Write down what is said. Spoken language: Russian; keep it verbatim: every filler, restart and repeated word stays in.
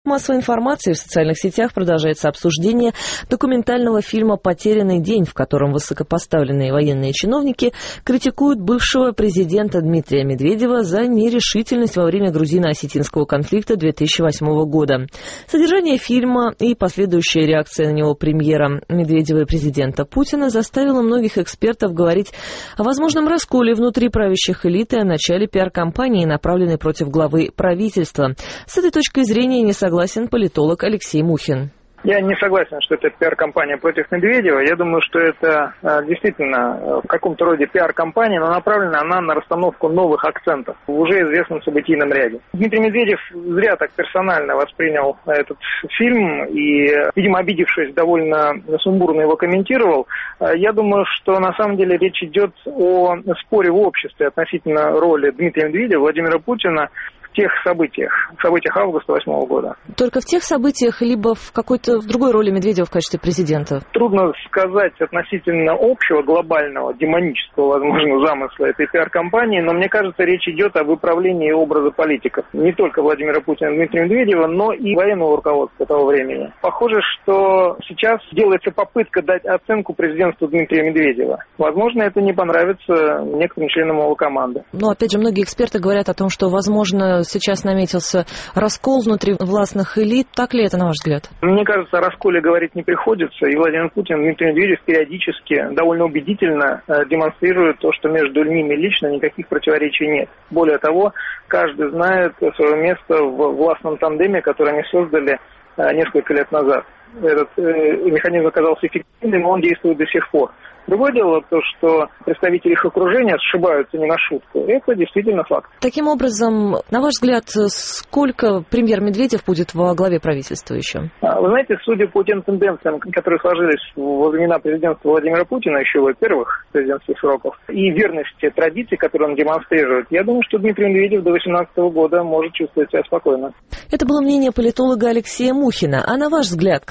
массовой информации в социальных сетях продолжается обсуждение документального фильма «Потерянный день», в котором высокопоставленные военные чиновники критикуют бывшего президента Дмитрия Медведева за нерешительность во время грузино-осетинского конфликта две тысячи восьмого года. Содержание фильма и последующая реакция на него премьера Медведева и президента Путина заставила многих экспертов говорить о возможном расколе внутри правящих элит и о начале пиар-кампании, направленной против главы правительства. С этой точкой зрения не согласен политолог Алексей Мухин. Я не согласен, что это пиар-кампания против Медведева. Я думаю, что это э, действительно в каком-то роде пиар-кампания, но направлена она на расстановку новых акцентов в уже известном событийном ряде. Дмитрий Медведев зря так персонально воспринял этот фильм и, видимо, обидевшись, довольно сумбурно его комментировал. Э, я думаю, что на самом деле речь идет о споре в обществе относительно роли Дмитрия Медведева, Владимира Путина в тех событиях, в событиях августа восьмого года. Только в тех событиях, либо в какой-то в другой роли Медведева в качестве президента? Трудно сказать относительно общего, глобального, демонического, возможно, замысла этой пиар-кампании, но мне кажется, речь идет о выправлении образа политиков. Не только Владимира Путина и Дмитрия Медведева, но и военного руководства того времени. Похоже, что сейчас делается попытка дать оценку президентству Дмитрия Медведева. Возможно, это не понравится некоторым членам его команды. Но, опять же, многие эксперты говорят о том, что, возможно, сейчас наметился раскол внутри властных элит. Так ли это, на ваш взгляд? Мне кажется, о расколе говорить не приходится. И Владимир Путин, и Дмитрий Медведев периодически довольно убедительно демонстрируют то, что между ними лично никаких противоречий нет. Более того, каждый знает свое место в властном тандеме, который они создали несколько лет назад. Этот механизм оказался эффективным, но он действует до сих пор. Другое дело то, что представители их окружения сшибаются не на шутку. Это действительно факт. Таким образом, на ваш взгляд, сколько премьер Медведев будет во главе правительства еще? Вы знаете, судя по тем тенденциям, которые сложились во времена президентства Владимира Путина, еще его первых президентских сроков, и верности традиций, которые он демонстрирует, я думаю, что Дмитрий Медведев до две тысячи восемнадцатого года может чувствовать себя спокойно. Это было мнение политолога Алексея Мухина. А на ваш взгляд,